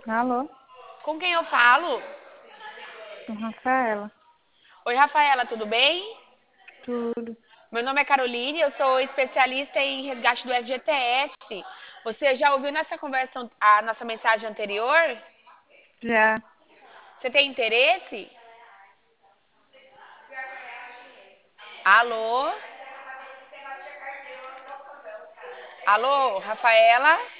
Alô, Com quem eu falo? com Rafaela. Oi, Rafaela, tudo bem? Tudo. Meu nome é Caroline, eu sou especialista em resgate do FGTS. Você já ouviu nessa conversa a nossa mensagem anterior? Já. Você tem interesse? Alô? Alô, Rafaela?